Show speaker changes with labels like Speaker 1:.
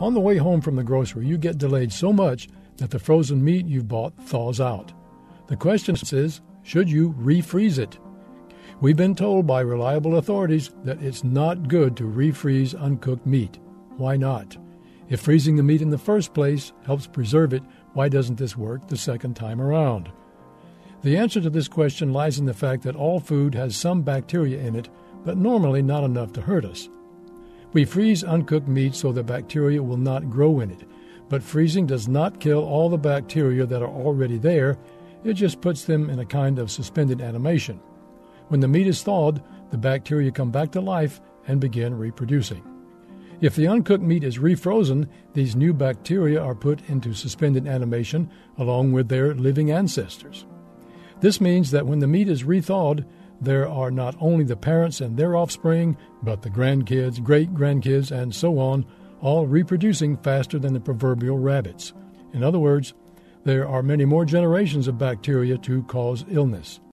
Speaker 1: On the way home from the grocery, you get delayed so much that the frozen meat you bought thaws out. The question is, should you refreeze it? We've been told by reliable authorities that it's not good to refreeze uncooked meat. Why not? If freezing the meat in the first place helps preserve it, why doesn't this work the second time around? The answer to this question lies in the fact that all food has some bacteria in it, but normally not enough to hurt us. We freeze uncooked meat so the bacteria will not grow in it, but freezing does not kill all the bacteria that are already there. It just puts them in a kind of suspended animation. When the meat is thawed, the bacteria come back to life and begin reproducing. If the uncooked meat is refrozen, these new bacteria are put into suspended animation along with their living ancestors. This means that when the meat is rethawed, there are not only the parents and their offspring, but the grandkids, great-grandkids, and so on, all reproducing faster than the proverbial rabbits. In other words, there are many more generations of bacteria to cause illness.